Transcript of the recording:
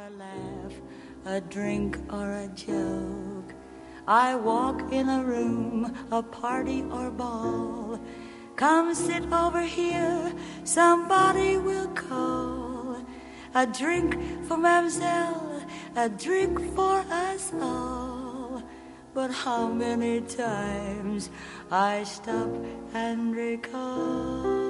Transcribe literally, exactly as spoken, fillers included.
a laugh, a drink or a joke. I walk in a room, a party or ball. Come sit over here, somebody will call. A drink for Mademoiselle, a drink for us all. But how many times I stop and recall.